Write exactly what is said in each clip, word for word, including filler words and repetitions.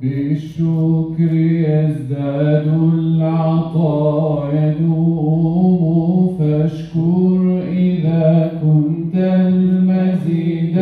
بالشكر يزداد العطاء يدوم فاشكر إذا كنت المزيد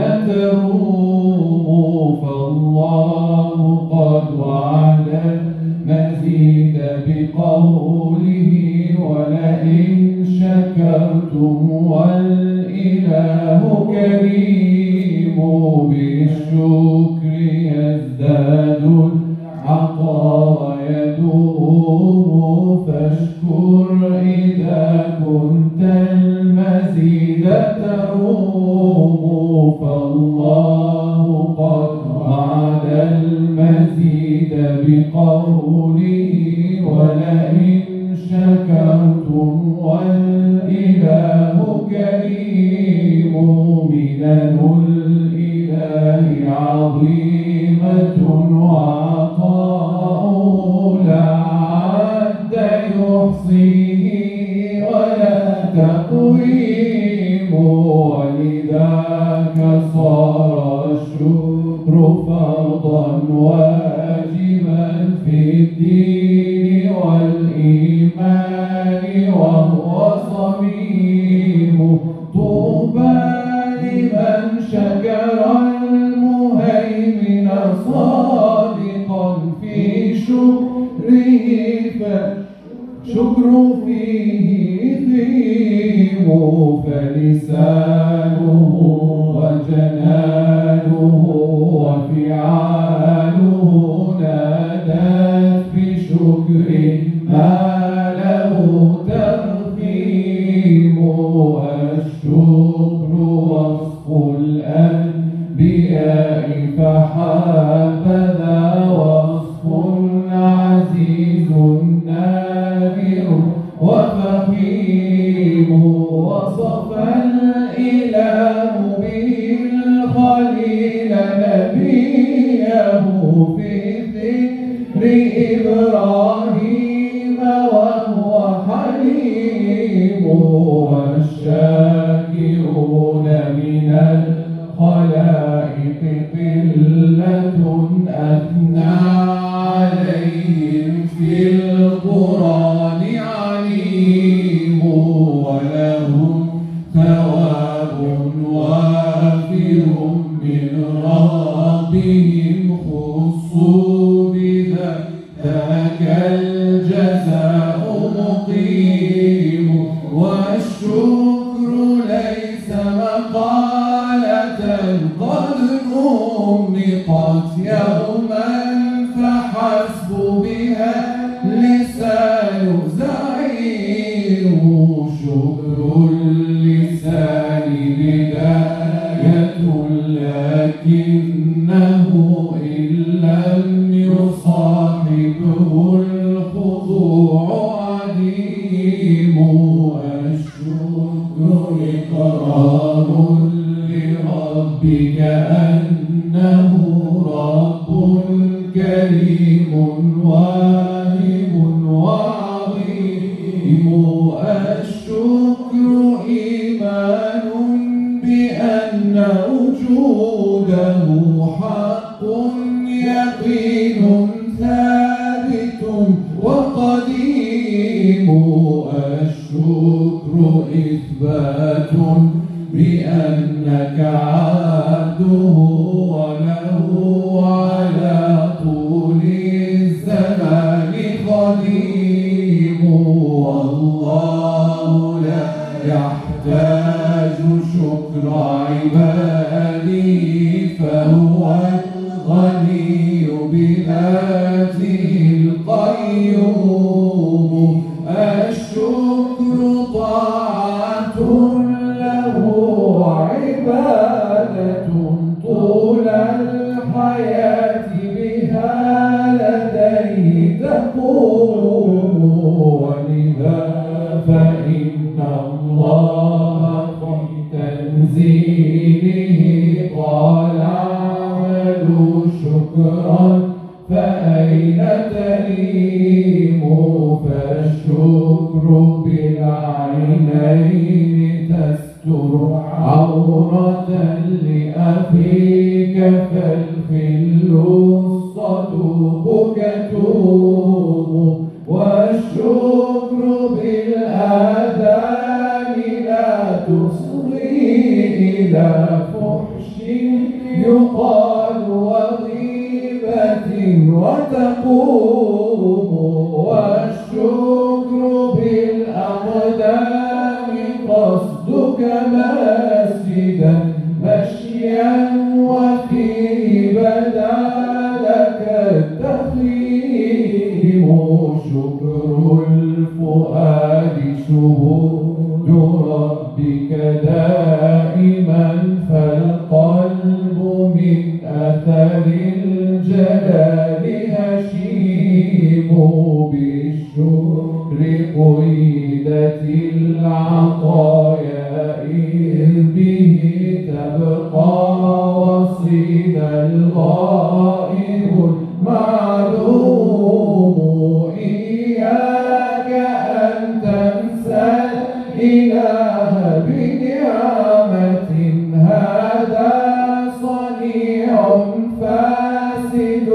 تروم فالله قد وعد المزيد بقوله ولئن شكرتم والإله كريم بالشكر يزداد العطاء يدوم فاشكر إذا كنت المزيد تروم فالله قد وعد المزيد بقوله ولئن شكرتم والإله كريم منن الإله عظيمة وعطاؤه لا عد يحصيه ولا تقويم ولذاك صار الشكر فرضا واجبا في الدين والإيمان وهو صميم طوبى لمن شكر المهيمن صادقا في شكره فالشكر فيه ثيم فلسانه وجنانه وفعاله نادت بشكر ما له ترخيم والشكر وصف الأنبياء فحبذا وصف عزيز نادر وفخيم وصف الإله به الخليل نبيه في ذكر إبراهيم وهو حليم والشاكرون من الخلائق قلة أثنى عليهم في القرآن عليم ولهم ثواب وافر من ربهم خصوا بذاك الجزاء مقيم والشكر ليس مقالة قد نمقت يوما فحسب بها لسان زعيم شكر اللسان بداية لكنه إن لم يصاحبه الخضوع عديم الشكر إقرار لربك أنه رب كريم واهب وعظيم الشكر إيمان بأن وجوده حق يقين ثابت وقديم الشكر إثبات بأنك عبده وله على طول الزمان قديم والله لا يحتاج شكر عباده فهو الغني بذاته القيوم الشكر طاعة له عبادة طول الحياة بها لديه تقوم ولذا فإن الله في تنزيله قال اعملوا شكرا فأين تليم فالشكر بالعينين تستر عورة لأخيك فالخل الصدوق قلوبك توب، والشكر بالآذان لا تصغي إلى فحش يقال وغيبة وتقوم، والشكر بالأقدام قصدك مسجدا مشيا وفيه بدا لك التقييم، شكر الفؤاد شهود ربك دائما، فالقلب من أثر الجلال هشيم، بالشكر قيدت العطايا إذ به تبقى وصينا الغائب المعلوم، إياك أن تنسى الإله بنعمة، هذا صنيع فاسد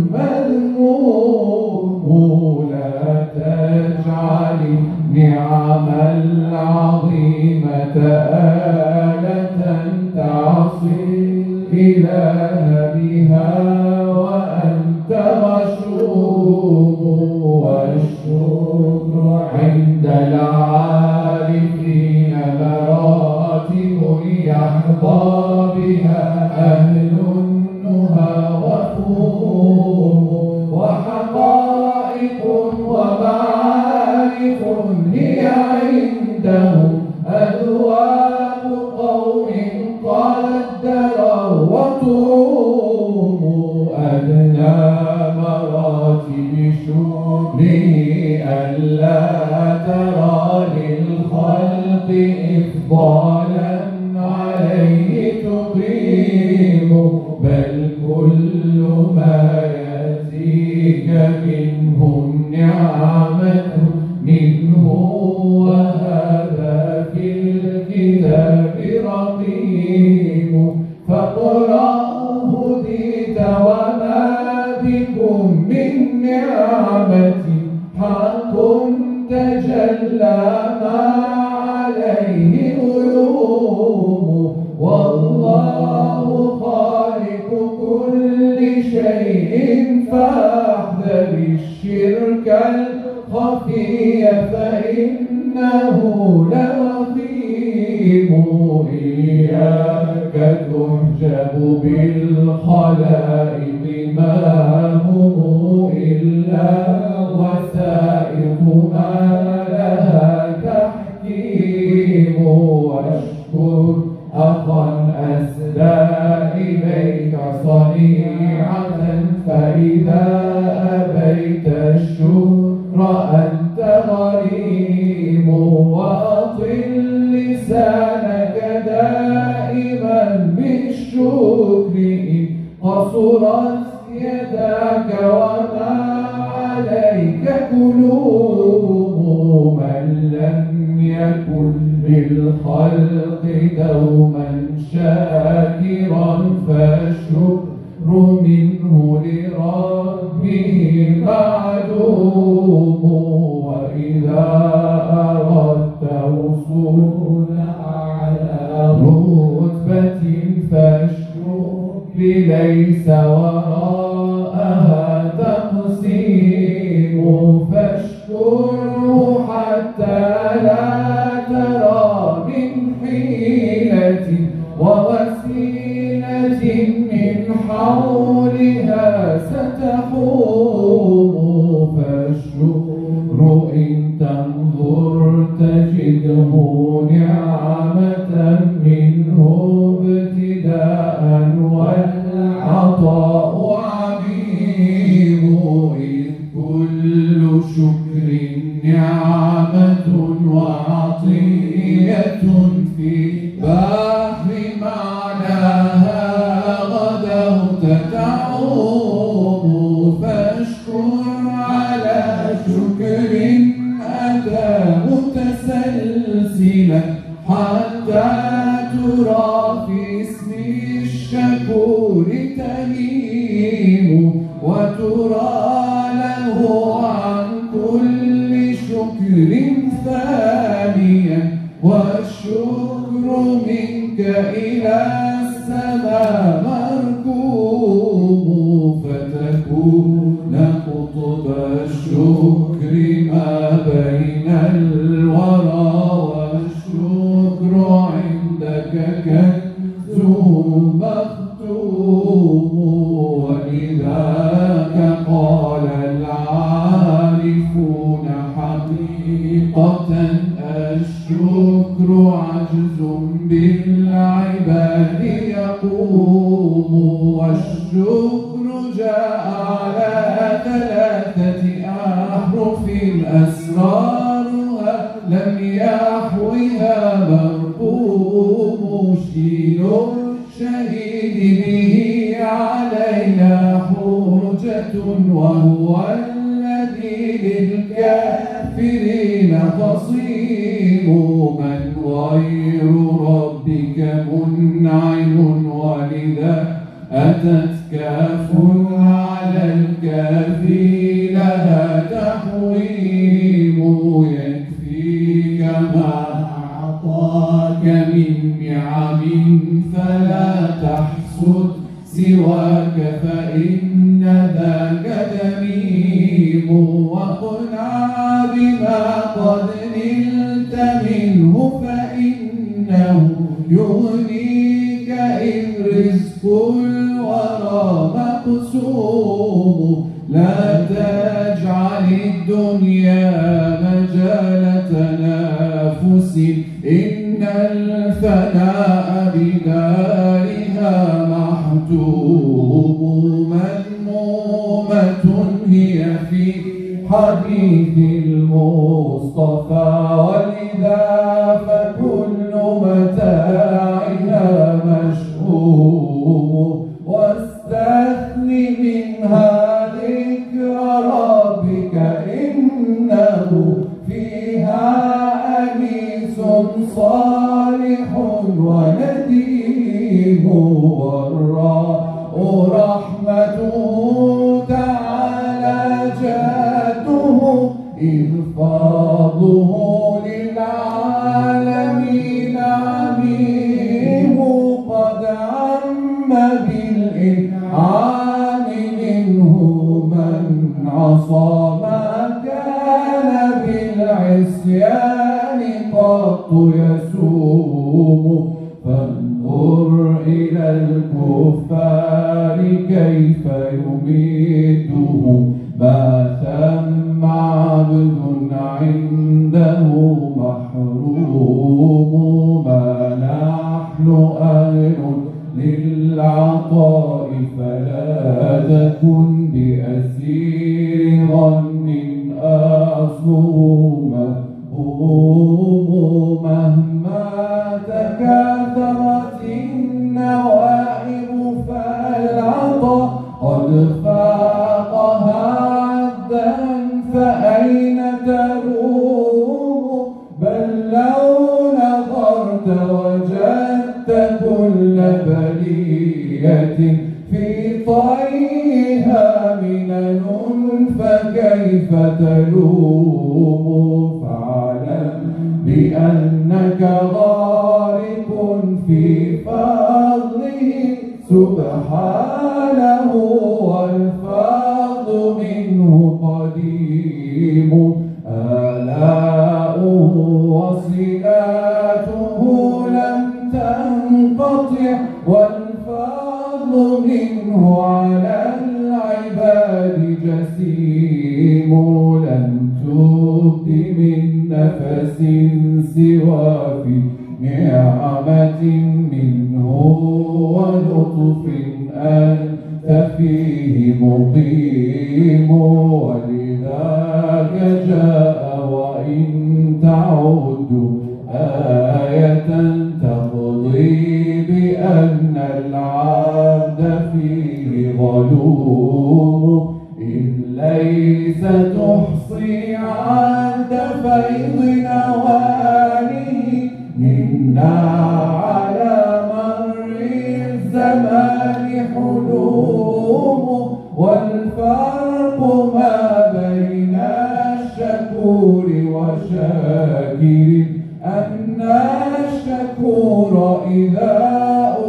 مذموم، لا تجعل النعم العظيمة آلة تعصي الإله بها وأنت مشروب، والشكر عند العارفين مراتب يحظى بها أهل النهى وفهوم، وحقائق ومعارف هي عندهم أذواق قوم قد دروا وطوموا، أدنى مراتب شكره ألا ترى للخلق إفضالا عليه تقيم، بل كل ما يأتيك منه النعمة منه، وهذا في الكتاب رقيم، فاقرأه هديت وما بكم من نعمة حق تجلى ما عليه غيوم، والله خالق كل شيء فاحذر الشرك الخفي فإنه لوخيم، إياك تحجب بالخلائق ما هم إلا وسائق ما لها تحكيم، واشكر أخا أسدى إليك صنيعة، فإذا أبيت الشكر أنت غريم، وأطل لسانك دائما بالشكر إن قصرت يداك وما عليك كلوم، من لم يكن للخلق دوما شاكرا فالشكر منه لربه معدوم، وإذا أردت وصولا على رتبة فالشكر ليس وراءها تقسيم، فاشكره حتى لا ترى من حيلة ووسيلة من حولها ستحوم، فالشكر إن تنظر تجده نعمة منه ابتداء، والعطاء عميم، إذ كل شكر نعمة وعطية في بحر معناها غدوت تعوم، فاشكر على شكر أتى متسلسلا إلى السماء مركوم فتكون قطب الشكر ما بين الورى والشكر عندك كنز مختوم ولذاك قال العارفون حقيقة الشكر عجز بالعباد يقوم والشكر جاء على ثلاثة أحرف أسرارها لم يحوها مرقوم شين الشهيد به علينا حجة وهو الذي للكافرين خصيم من غير ربك منعم ولذا أتت كاف على الكافي لها تحويم يكفيك ما أعطاك من نعم فلا تحسد سواك فإن ذاك دميم وقنع بما قد نلت منه فإنه يغنيك إذ رزق الورى مقسوم لا تجعل الدنيا مجال تنافس إن الفناء بدارها محتوم مذمومة هي في حديث المصطفى ولذا فكل متاعها مشؤوم واستثن منها ذكر ربك إنه فيها أنيس صالح ونديم والراء رحمته تعالى جاته إذ فضله للعالمين عميم قد عم بالإنعام منه من عصى ما كان بالعصيان قط يسوم فانظر إلى الكفار كيف يميتهم ما ثم عبد عنده محروم ما نحن أهل للعطاء فلا تكن بأسير ظن أصله مهموم مهما تكاثرت النوائب فالعطاء قد فاقها عدا فأين تروم بل لو نظرت وجدت كل بلية في طيها منن فكيف تلوم فاعلم بأنك غارق في فضله سبحانه والفضل منه قديم آلاؤه وصلاته لم تنقطع والفضل منه على العباد جسيم لم تبد من نفس سوى في نعمة منه ولطف أنت فيه مقيم ولذاك جاء وإن تعودوا آية تقضي بأن العبد فيه ظلوم إذ ليس تحصي عند فيض نواله منا على مر الزمان حلوم والفرق ما بين الشكور وشاكر أن الشكور إذا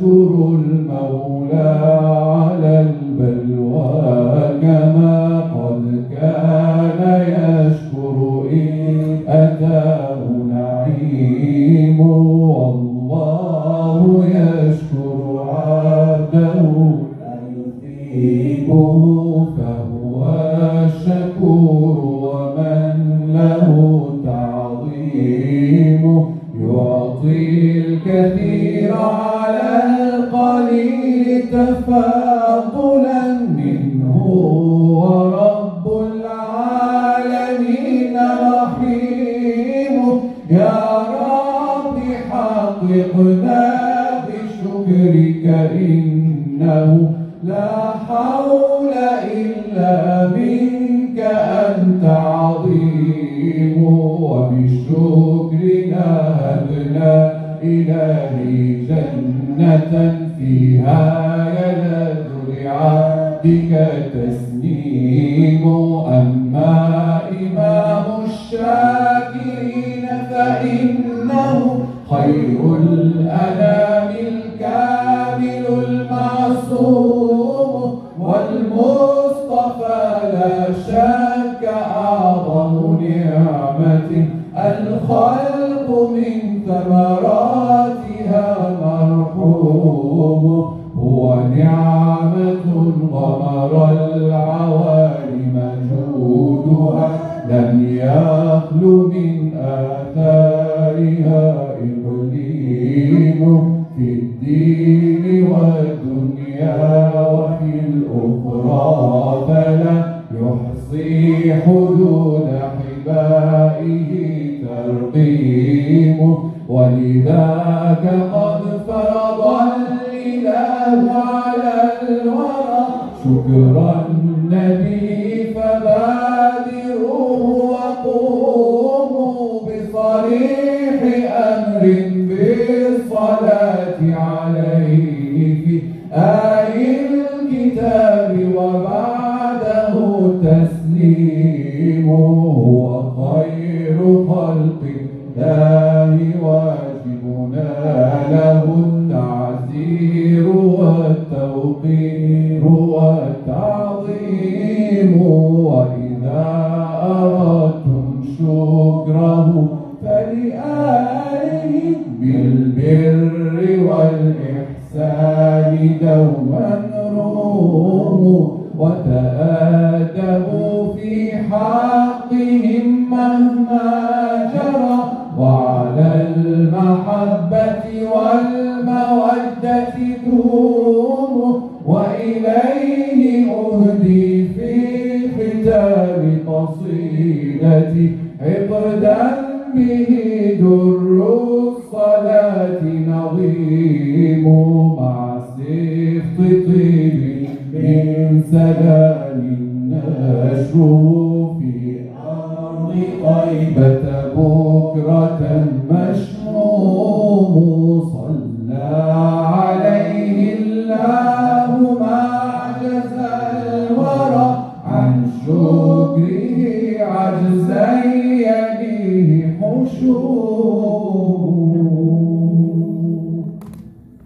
يشكر المولى على البلوى كما قد كان يشكر إن أتاه نعيم. والله يشكر عبده فيثيبه فهو الشكور. ومن له تعظيم يعطي الكثير على القليل تفاضلا منه. ورب العالمين رحيم. يا رب حققنا بشكرك إنه لا حول إلا بك أنت عظيم. وبالشكر نهبنا إلهي جنة فيها يلذ لعبدك تسنيم. أما إمام الشاكرين فإنه خير الأنام الكامل المعصوم. والمصطفى لا شك أعظم نعمة الخلق من ثمراتها مرحوم. هو نعمة غمر العوالم جودها لم يخل من آثارها إقليم. في الدين والدنيا وفي الأخرى فلا يحصي حدود حبائه ترقيم. ولذاك قد فرض الإله على الورى شكر النبي فبادروه وقوموا بصريح أمر بالصلاة عليه في آي الكتاب وبعده تسليم. هو خير خلق الله واجبنا له التعزير والتوقير والتعظيم. وإذا أردتم شكره فلآله بالبر والإحسان دوما روموا. وتآدبوا في حقهم مهما جرى. وعلى المحبة والمودة دوموا. وإليه أهدي في ختام قصيدتي عقدا به در الصلاة نظيم. مع سفط طيب من سلام نشر